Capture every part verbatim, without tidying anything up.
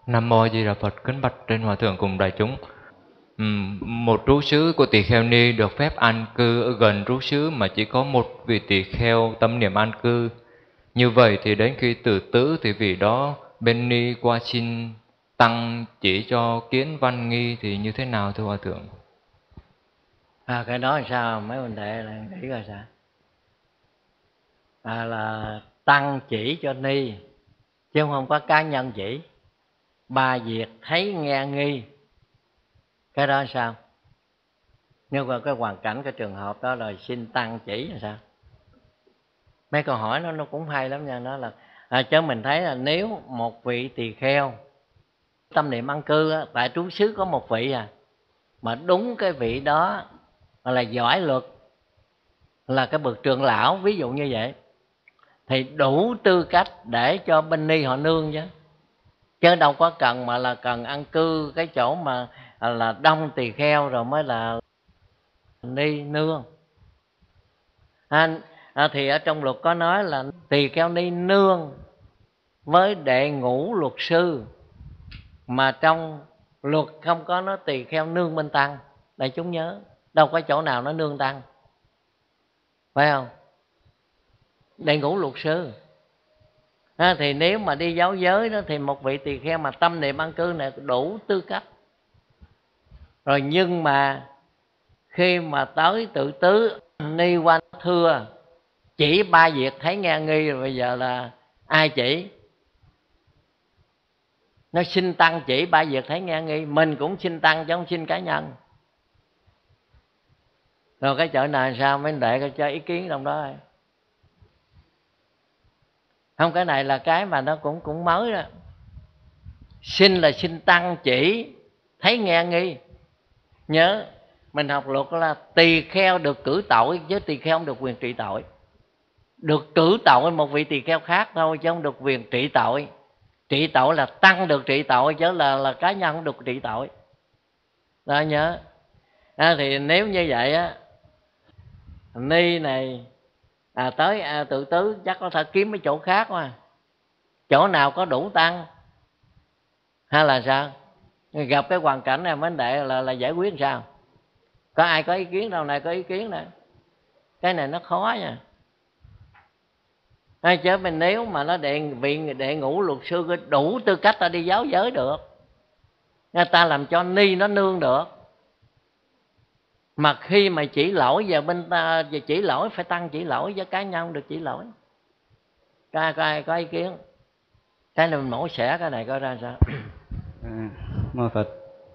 Nam mô Di Đà Phật. Kính bạch trên hòa thượng cùng đại chúng. Ừm, một trú xứ của tỳ kheo ni được phép an cư ở gần trú xứ mà chỉ có một vị tỳ kheo tâm niệm an cư. Như vậy thì đến khi tự tử thì vị đó bên ni qua xin tăng chỉ cho kiến văn nghi thì như thế nào thưa hòa thượng? À, cái đó làm sao mấy huynh đệ là nghĩ coi sao? À, là tăng chỉ cho ni chứ không có cá nhân chỉ. Ba việc thấy nghe nghi, cái đó sao? Nhưng mà cái hoàn cảnh, cái trường hợp đó là xin tăng chỉ là sao? Mấy câu hỏi nó nó cũng hay lắm nha. Nó là à, chứ mình thấy là nếu một vị tỳ kheo tâm niệm an cư á, tại trú xứ có một vị à, mà đúng cái vị đó là giỏi luật, là cái bậc trưởng lão ví dụ như vậy, thì đủ tư cách để cho binh ni họ nương chứ. Chứ đâu có cần mà là cần ăn cư cái chỗ mà là đông tỳ kheo rồi mới là ni nương. À, à, thì ở trong luật có nói là tỳ kheo ni nương với đệ ngũ luật sư, mà trong luật không có nói tỳ kheo nương bên tăng. Đại chúng nhớ, đâu có chỗ nào nó nương tăng, phải không? Đệ ngũ luật sư. À, thì nếu mà đi giáo giới đó thì một vị tỳ kheo mà tâm niệm an cư này đủ tư cách rồi. Nhưng mà khi mà tới tự tứ, ni quan thưa chỉ ba việc thấy nghe nghi, rồi bây giờ là ai chỉ? Nó xin tăng chỉ ba việc thấy nghe nghi, mình cũng xin tăng chứ không xin cá nhân. Rồi cái chợ này sao mấy đệ coi cho ý kiến trong đó ấy. Không, cái này là cái mà nó cũng cũng mới đó. Xin là xin tăng chỉ thấy nghe nghi. Nhớ mình học luật là tỳ kheo được cử tội chứ tỳ kheo không được quyền trị tội. Được cử tội một vị tỳ kheo khác thôi chứ không được quyền trị tội. Trị tội là tăng được trị tội chứ là là cá nhân không được trị tội. Đó nhớ. À, thì nếu như vậy á, ni này à, tới à, tự tứ chắc có thể kiếm mấy chỗ khác mà. Chỗ nào có đủ tăng hay là sao? Gặp cái hoàn cảnh này vấn đề là là giải quyết sao? Có ai có ý kiến đâu này, có ý kiến này. Cái này nó khó nha. Hay chứ mình nếu mà nó đệ vị đệ ngũ luật sư đủ tư cách ta đi giáo giới được, người ta làm cho ni nó nương được. Mà khi mà chỉ lỗi giờ bên ta giờ chỉ lỗi phải tăng chỉ lỗi, với cá nhân được chỉ lỗi. Có ai có, ai có ý kiến? Cái này mình mổ xẻ cái này coi ra sao. À, mô Phật.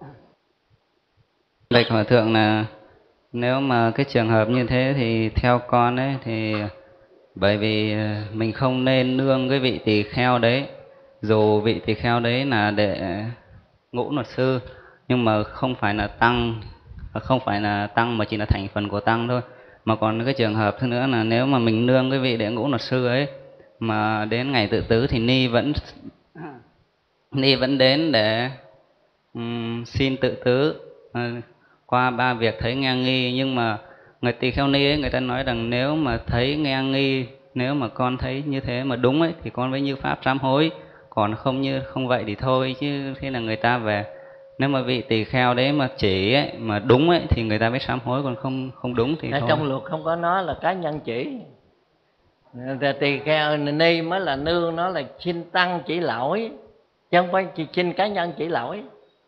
Bạch Hòa Thượng, là nếu mà cái trường hợp như thế thì theo con ấy thì bởi vì mình không nên nương cái vị tỳ kheo đấy, dù vị tỳ kheo đấy là đệ ngũ luật sư nhưng mà không phải là tăng, không phải là tăng mà chỉ là thành phần của tăng thôi. Mà còn cái trường hợp thứ nữa là nếu mà mình nương cái vị đệ ngũ luật sư ấy mà đến ngày tự tứ thì ni vẫn ni vẫn đến để um, xin tự tứ uh, qua ba việc thấy nghe nghi. Nhưng mà người tỳ kheo ni ấy, người ta nói rằng nếu mà thấy nghe nghi, nếu mà con thấy như thế mà đúng ấy thì con mới như pháp sám hối, còn không như không vậy thì thôi. Chứ thế là người ta về, nếu mà vị tỳ kheo đấy mà chỉ ấy, mà đúng ấy thì người ta mới sám hối, còn không không đúng thì Ở thôi. trong luật không có nói là cá nhân chỉ. Tỳ kheo ni mới là nương, nó là xin tăng chỉ lỗi chứ không phải xin cá nhân chỉ lỗi.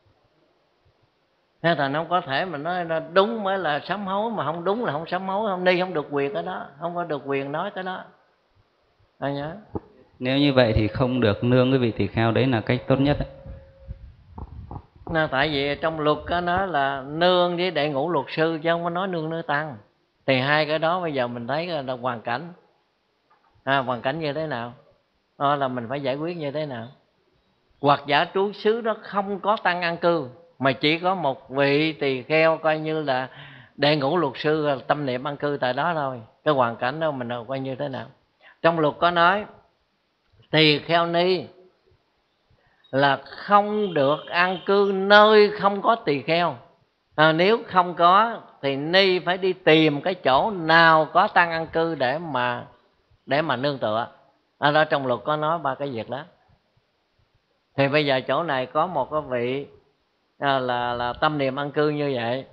Thế là nó có thể mà nói đúng mới là sám hối, mà không đúng là không sám hối. Không, ni không được quyền cái đó, không có được quyền nói cái đó. Anh nhớ. Nếu như vậy thì không được nương cái vị tỳ kheo đấy là cách tốt nhất ấy. Nó tại vì trong luật có nói là nương với đệ ngũ luật sư chứ không có nói nương nơi tăng. Thì hai cái đó bây giờ mình thấy là hoàn cảnh. À, hoàn cảnh như thế nào? Đó là mình phải giải quyết như thế nào? Hoặc giả trú xứ đó không có tăng an cư, mà chỉ có một vị tỳ kheo coi như là đệ ngũ luật sư tâm niệm an cư tại đó thôi. Cái hoàn cảnh đó mình coi như thế nào? Trong luật có nói tỳ kheo ni là không được an cư nơi không có tỳ kheo. À, nếu không có thì ni phải đi tìm cái chỗ nào có tăng an cư để mà để mà nương tựa. À, đó trong luật có nói ba cái việc đó. Thì bây giờ chỗ này có một cái vị à, là là tâm niệm ăn cư như vậy.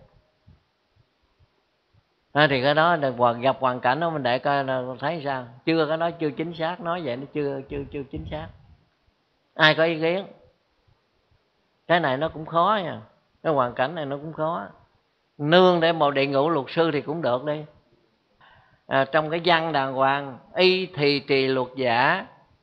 À, thì cái đó được gặp hoàn cảnh đó mình để coi là thấy sao. Chưa, cái đó chưa chính xác, nói vậy nó chưa chưa chưa chính xác. Ai có ý kiến? Cái này nó cũng khó nha, cái hoàn cảnh này nó cũng khó. Nương để một địa ngũ luật sư thì cũng được đi. À, trong cái văn đàng hoàng, y thì trì luật giả.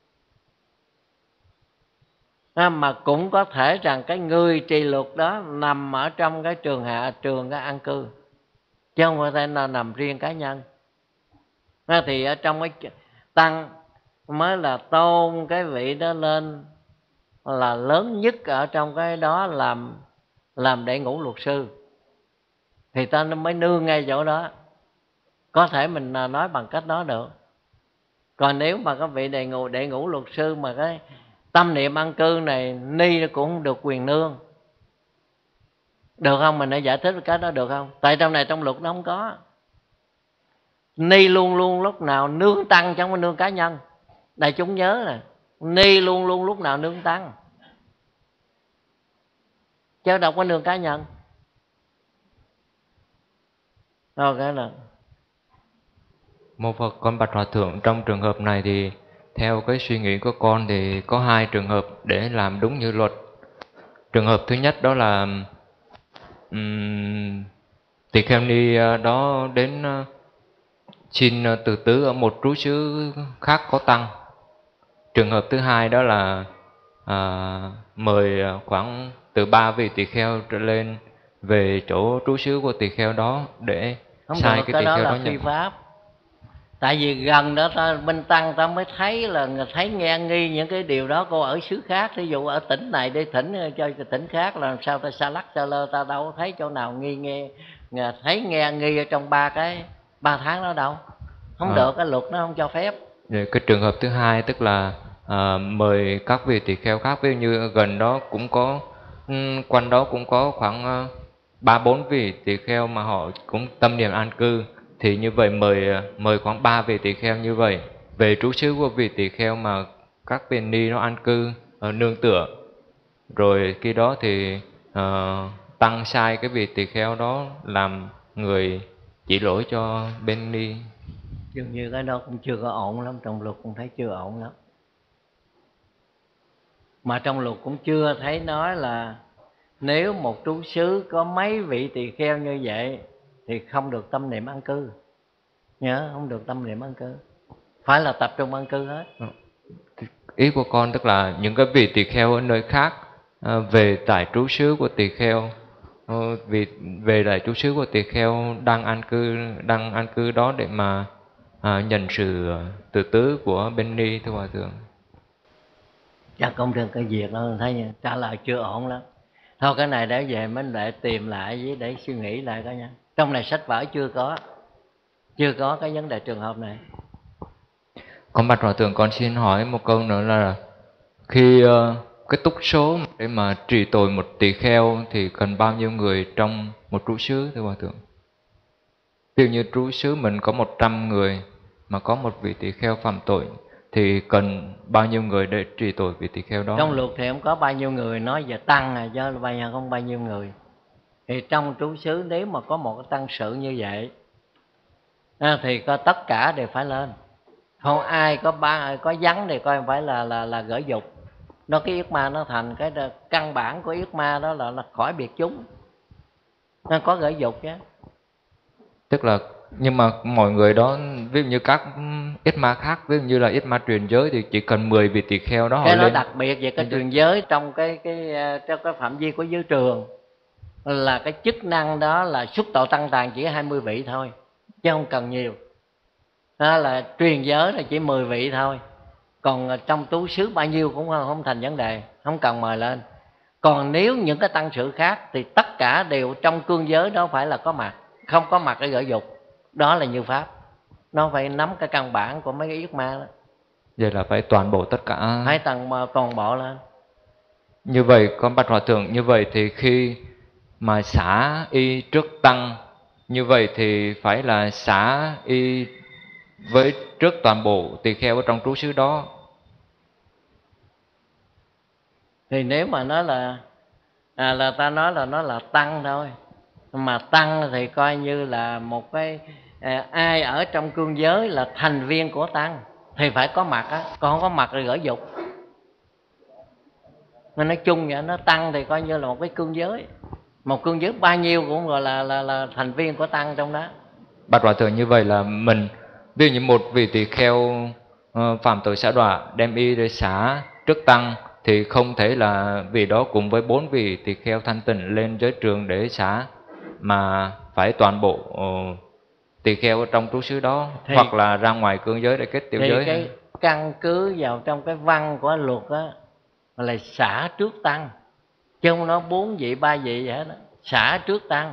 À, mà cũng có thể rằng cái người trì luật đó nằm ở trong cái trường hạ trường cái an cư, chứ không có thể nào nằm riêng cá nhân. À, thì ở trong cái tăng mới là tôn cái vị đó lên là lớn nhất ở trong cái đó, làm làm đệ ngũ luật sư, thì ta mới nương ngay chỗ đó. Có thể mình nói bằng cách đó được. Còn nếu mà các vị đệ ngũ đệ ngũ luật sư mà cái tâm niệm ăn cư này ni cũng không được quyền nương, được không? Mình đã giải thích cái đó được không? Tại trong này trong luật nó không có. Ni luôn luôn lúc nào nương tăng chứ không có nương cá nhân. Đại chúng nhớ nè, ni luôn luôn lúc nào nương tăng, chứ đâu có nương cá nhân. Rồi cái là Mô Phật, con bạch Hòa Thượng, trong trường hợp này thì theo cái suy nghĩ của con thì có hai trường hợp để làm đúng như luật. Trường hợp thứ nhất đó là um, tỳ kheo ni đó đến xin từ tứ ở một trú xứ khác có tăng. Trường hợp thứ hai đó là à, mời khoảng từ ba vị tỳ kheo trở lên về chỗ trú xứ của tỳ kheo đó để không sai được, cái cái tỳ đó kheo là đó phi nhận. pháp. Tại vì gần đó ta bên tăng ta mới thấy là thấy nghe nghi những cái điều đó. Cô ở xứ khác, ví dụ ở tỉnh này đi thỉnh cho tỉnh khác, là làm sao ta xa lắc xa lơ, ta đâu thấy chỗ nào nghi nghe thấy nghe nghi ở trong ba cái ba tháng đó đâu. Không à. Được, cái luật nó không cho phép. Rồi cái trường hợp thứ hai tức là à, mời các vị tỳ kheo khác, ví dụ như gần đó cũng có um, quanh đó cũng có khoảng ba uh, bốn vị tỳ kheo mà họ cũng tâm niệm an cư, thì như vậy mời mời khoảng ba vị tỳ kheo như vậy về trú xứ của vị tỳ kheo mà các vị ni nó an cư ở nương tựa. Rồi khi đó thì uh, tăng sai cái vị tỳ kheo đó làm người chỉ lỗi cho bên ni. Dường như cái đó cũng chưa có ổn lắm, trong luật cũng thấy chưa ổn lắm. Mà trong luật cũng chưa thấy nói là nếu một trú xứ có mấy vị tỳ kheo như vậy thì không được tâm niệm an cư. Nhớ, không được tâm niệm an cư, phải là tập trung an cư hết. Ý của con tức là những cái vị tỳ kheo ở nơi khác à, về tại trú xứ của tỳ kheo, vì về lại trú xứ của tỳ kheo đang an cư đang an cư đó để mà à, nhận sự từ tứ của bên ni, thưa Hòa Thượng. Chắc không được cái việc đó, thấy trả lời chưa ổn lắm. Thôi cái này để về mình để tìm lại với để suy nghĩ lại coi nha. Trong này sách vở chưa có chưa có cái vấn đề trường hợp này. Con bạch Hòa Thượng, con xin hỏi một câu nữa là khi uh, cái túc số để mà trì tội một tỳ kheo thì cần bao nhiêu người trong một trú xứ, thưa Hòa Thượng? Ví dụ như trú xứ mình có một trăm người mà có một vị tỳ kheo phạm tội thì cần bao nhiêu người để trì tội vị tỳ kheo đó? Trong luật thì không có bao nhiêu người, nói về tăng này chứ bao nhiêu không bao nhiêu người. Thì trong trú xứ nếu mà có một cái tăng sự như vậy thì có tất cả đều phải lên. Không ai có ba có vắng thì coi phải là là là gỡ dục. Nó cái yết ma nó thành cái căn bản của yết ma đó là, là khỏi biệt chúng. Nó có gỡ dục chứ. Tức là nhưng mà mọi người đó, ví dụ như các yết ma khác, ví dụ như là yết ma truyền giới thì chỉ cần mười vị tỳ kheo đó họ cái lên. Cái nó đặc biệt về cái truyền giới trong cái cái trong cái phạm vi của giới trường là cái chức năng đó là xuất tội tăng tàn chỉ hai mươi vị thôi, chứ không cần nhiều. Đó là truyền giới là chỉ mười vị thôi. Còn trong trú xứ bao nhiêu cũng không, không thành vấn đề, không cần mời lên. Còn nếu những cái tăng sự khác thì tất cả đều trong cương giới đó phải là có mặt. Không có mặt để gỡ dục, đó là như pháp. Nó phải nắm cái căn bản của mấy cái yết ma đó. Vậy là phải toàn bộ tất cả. Phải toàn, toàn bộ lên. Như vậy con bạch Hòa Thượng, như vậy thì khi mà xả y trước tăng, như vậy thì phải là xả y với trước toàn bộ tỳ kheo ở trong trú xứ đó. Thì nếu mà nói là à, là ta nói là nó là tăng thôi, mà tăng thì coi như là một cái à, ai ở trong cương giới là thành viên của tăng thì phải có mặt á, còn không có mặt thì gởi dục. Nên nói chung vậy, nó tăng thì coi như là một cái cương giới, một cương giới bao nhiêu cũng gọi là là, là thành viên của tăng trong đó. Bạch Hòa Thượng, như vậy là mình ví dụ như một vị tỳ kheo uh, phạm tội xả đọa đem y để xả trước tăng thì không thể là vì đó cùng với bốn vị tỳ kheo thanh tịnh lên giới trường để xả, mà phải toàn bộ uh, tỳ kheo ở trong trú xứ đó thì, hoặc là ra ngoài cương giới để kết tiểu thì giới. Cái hay? Căn cứ vào trong cái văn của luật á là xả trước tăng, chứ không nói bốn vị ba vị vậy đó, xả trước tăng.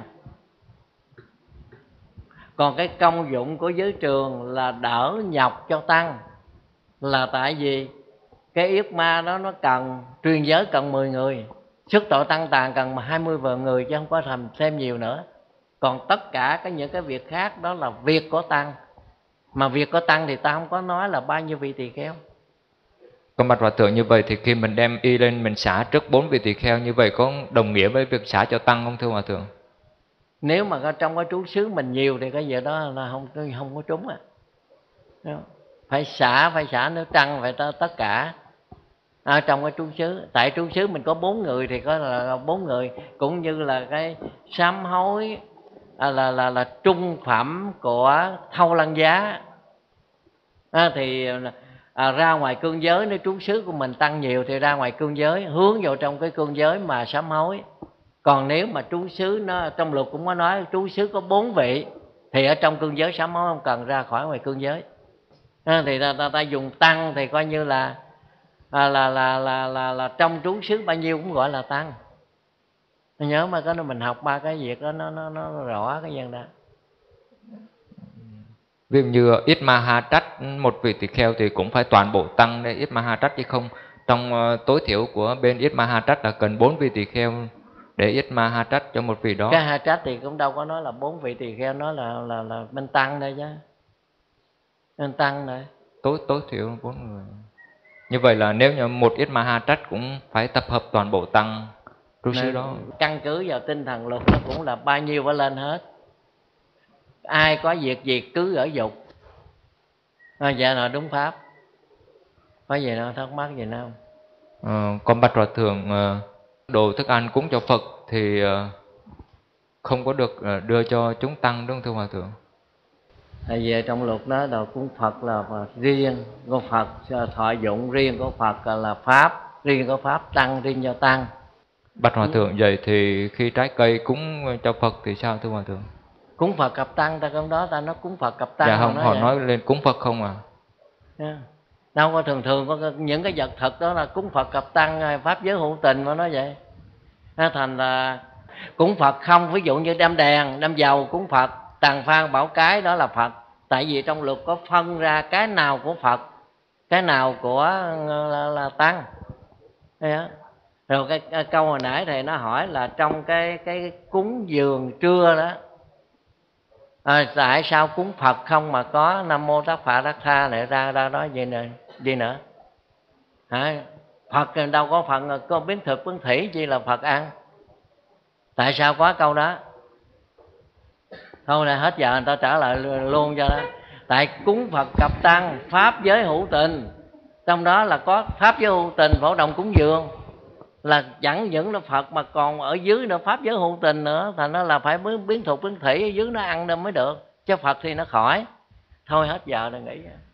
Còn cái công dụng của giới trường là đỡ nhọc cho tăng, là tại vì cái yết ma đó nó cần truyền giới cần mười người, xuất tội tăng tàn cần hai mươi vợ người chứ không có thành thêm nhiều nữa. Còn tất cả cái những cái việc khác đó là việc của tăng, mà việc của tăng thì ta không có nói là bao nhiêu vị tỳ kheo. Còn Bạch Hòa Thượng, như vậy thì khi mình đem y lên mình xả trước bốn vị tỳ kheo, như vậy có đồng nghĩa với việc xả cho tăng không thưa Hòa Thượng? Nếu mà trong cái trú xứ mình nhiều thì cái việc đó là không không có trúng à. Phải xả, phải xả nếu tăng phải tất cả ở trong cái trú xứ. Tại trú xứ mình có bốn người thì có là bốn người, cũng như là cái sám hối à, là là là trung phẩm của thâu lăng giá à, thì à, ra ngoài cương giới, nếu trú xứ của mình tăng nhiều thì ra ngoài cương giới hướng vào trong cái cương giới mà sám hối. Còn nếu mà trú xứ nó trong luật cũng có nói trú xứ có bốn vị thì ở trong cương giới sám hối không cần ra khỏi ngoài cương giới à, thì ta, ta, ta dùng tăng thì coi như là à, là, là, là, là, là trong trú xứ bao nhiêu cũng gọi là tăng. Nhớ mà cái mình học ba cái việc đó nó, nó, nó rõ cái dân đó. Ví dụ như ít ma ha trách một vị tỳ kheo thì cũng phải toàn bộ tăng để ít ma ha trách, chứ không trong uh, tối thiểu của bên ít ma ha trách là cần bốn vị tỳ kheo để ít ma ha trách cho một vị đó. Cái ha trách thì cũng đâu có nói là bốn vị tỳ kheo, nói là là là bên tăng đây chứ, bên tăng đây tối tối thiểu bốn người. Như vậy là nếu như một ít ma ha trách cũng phải tập hợp toàn bộ tăng trú xứ đó. Căn cứ vào tinh thần luật nó cũng là bao nhiêu phải lên hết. Ai có việc gì cứ ở dục à, dạ là đúng pháp. Có gì nào thắc mắc gì nào? Ờ, còn Bạch Hòa Thượng, đồ thức ăn cúng cho Phật thì không có được đưa cho chúng tăng đúng không thưa Hòa Thượng? Tại vì trong luật đó đồ cúng Phật là riêng của Phật, thọ dụng riêng của Phật là pháp, riêng của pháp, tăng riêng cho tăng. Bạch Hòa Thượng, vậy thì khi trái cây cúng cho Phật thì sao thưa Hòa Thượng? Cúng Phật cặp tăng, ta trong đó ta nói cúng Phật cặp tăng. Dạ không, nói họ vậy. nói lên cúng Phật không à? Yeah. Đâu có thường thường có những cái vật thực đó là cúng Phật cặp tăng, pháp giới hữu tình mà nói vậy. Nó thành là cúng Phật không, ví dụ như đem đèn, đem dầu cúng Phật, tàn phan bảo cái đó là Phật. Tại vì trong luật có phân ra cái nào của Phật, cái nào của là, là tăng. Yeah. Rồi cái, cái câu hồi nãy thầy nó hỏi là trong cái cái cúng dường trưa đó à, tại sao cúng Phật không mà có Nam Mô Tát Phạ Tát Tha lại ra ra đó vậy nè, gì nữa hả? Phật đâu có Phật có biến thực biến thủy chi là Phật ăn, tại sao có câu đó? Thôi là hết giờ người ta trả lời luôn cho đó. Tại cúng Phật cặp tăng, pháp giới hữu tình, trong đó là có pháp giới hữu tình, phổ đồng cúng dường là chẳng những là Phật mà còn ở dưới nữa pháp giới hữu tình nữa, thành nó là phải biến, biến thuộc biến thủy ở dưới nó ăn đâu mới được, chứ Phật thì nó khỏi. Thôi hết giờ rồi nghỉ.